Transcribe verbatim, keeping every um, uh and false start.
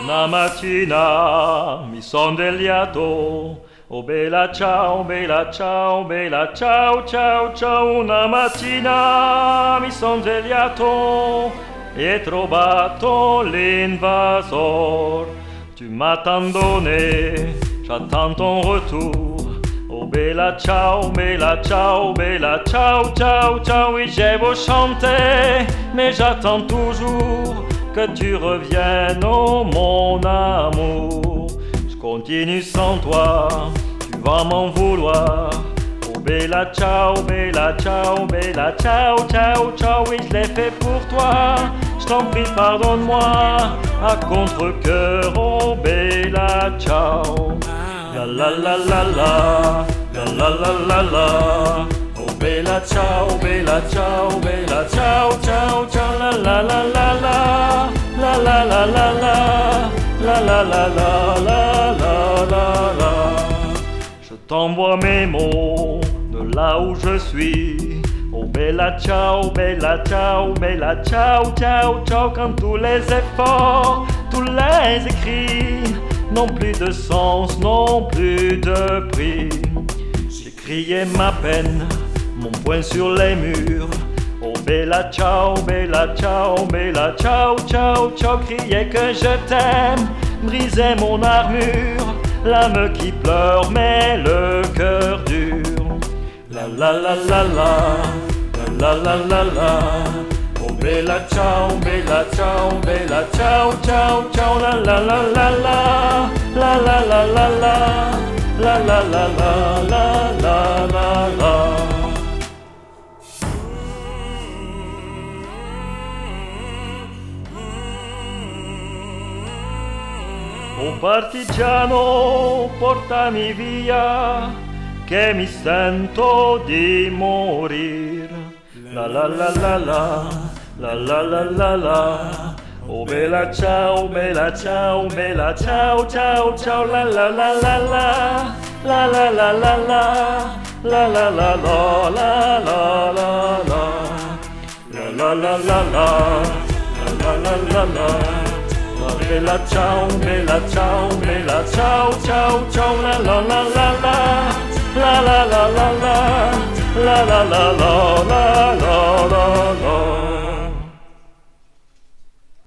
Una mattina mi son svegliato, oh bella ciao, bella ciao, bella ciao, ciao, ciao. Una mattina mi son svegliato e trovato l'invasor. Tu m'attendais, j'attends ton retour. Oh bella ciao, bella ciao, bella ciao, ciao, ciao. Oui, j'ai beau chanter, mais j'attends toujours que tu reviennes, oh mon amour. Je continue sans toi, tu vas m'en vouloir. Oh bella ciao, bella ciao, bella ciao, ciao, ciao. Oui, je l'ai fait pour toi, je t'en prie pardonne-moi. À contre-cœur, oh bella ciao. La la la la la, la la la la la. Oh bella ciao, bella ciao, bella ciao, ciao, ciao. La la la la la, la la la la la, la la la la la la la la. Je t'envoie mes mots de là où je suis. Oh bella ciao, bella ciao, bella ciao, ciao, ciao. Quand tous les efforts, tous les écrits n'ont plus de sens, n'ont plus de prix. J'ai crié ma peine, mon poing sur les murs. Oh bella ciao, bella ciao, bella ciao, ciao, ciao. Crier que je t'aime, briser mon armure, l'âme qui pleure mais le cœur dur. La la la la la, la la la la la. Oh bella ciao, bella ciao, bella ciao, ciao, ciao. La la la la la, la la la la la, la la la la la la la la. Oh partigiano, portami via, che mi sento di morir. La la la la la, la la la la la. Oh bella ciao, bella ciao, bella ciao, ciao, ciao. La la la la la, la la la la la, la la la la la la la la. La la la la la, la la la la la. Bella ciao, bella ciao, bella ciao, ciao, ciao. La la la la la, la la la la la, la la la la la la la.